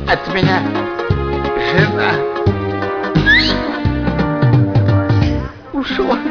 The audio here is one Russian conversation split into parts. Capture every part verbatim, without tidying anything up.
от меня жена ушла,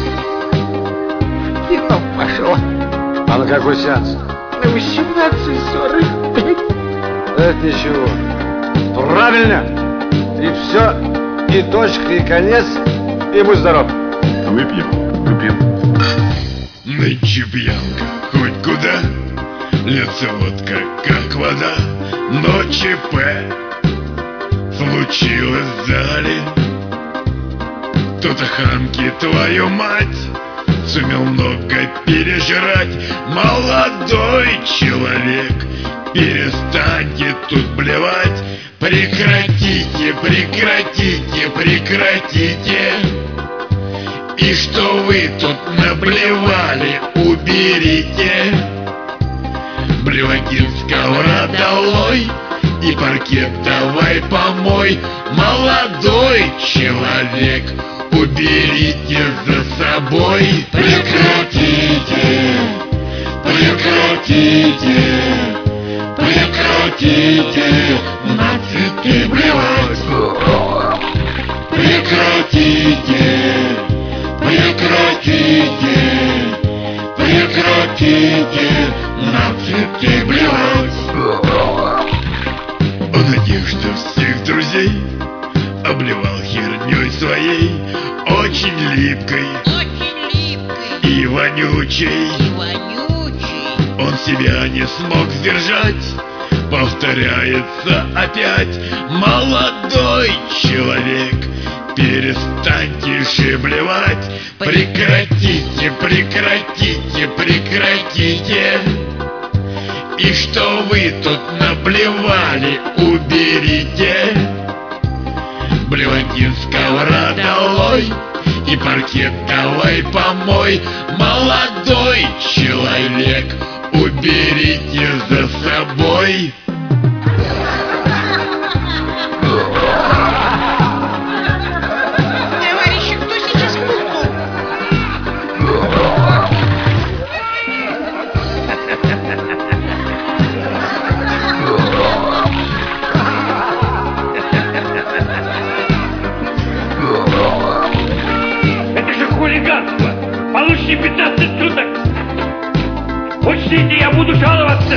в кино пошла. А на какой сеанс? На восемнадцать сорок пять. Это ничего. Правильно. И все, и точка, и конец, и будь здоров. Выпьем, выпьем. Нынче пьянка хоть куда, льется водка, как вода. Но ЧП случилось в зале. Кто-то хамки, твою мать, сумел много пережрать. Молодой человек, перестаньте тут блевать. Прекратите, прекратите, прекратите. И что вы тут наблевали, уберите. Блевотинского долой, и паркет давай помой. Молодой человек, уберите за собой. Прекратите, прекратите, прекратите на цветы блевать. Прекратите, прекратите, прекратите на цветы блевать. Он одежду всех друзей обливал херней своей, очень липкой, очень липкой и вонючей. и вонючей. Он себя не смог сдержать, повторяется опять. Молодой человек, перестаньте же блевать. Прекратите, прекратите, прекратите. И что вы тут наблевали, уберите. Блевотинского долой, и паркет давай помой. Молодой человек, уберите за собой. Товарищи, кто сейчас пукнул? Это же хулиганство! Получите пятнадцать суток! Учтите, я буду жаловаться!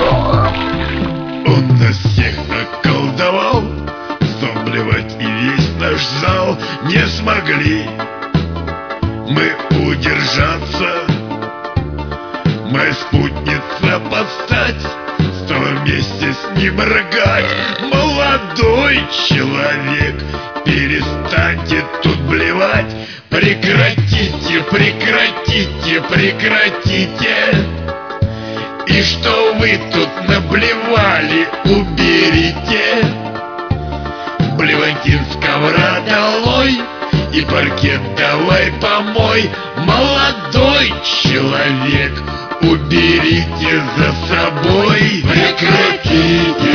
Он нас всех околдовал, стал блевать, и весь наш зал. Не смогли мы удержаться. Моя спутница подстать стала вместе с ним рыгать. Молодой человек, перестаньте тут блевать. Прекратите, прекратите, прекратите. И что вы тут наблевали, уберите. Блевотинского долой, и паркет давай помой. Молодой человек, уберите за собой. Прекратите,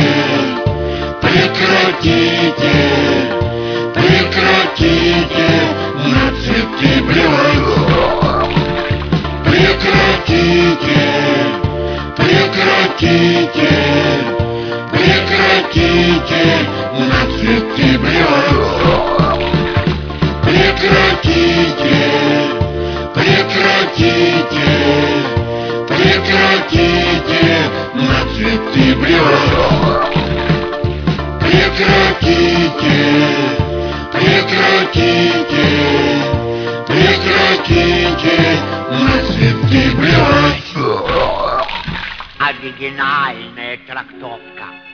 прекратите, прекратите на цветы блевать. Прекратите, прекратите, прекратите на цветы блевать. Прекратите, прекратите, прекратите на цветы блевать. Прекратите, прекратите, прекратите на цветы блевать. Оригинальная трактовка.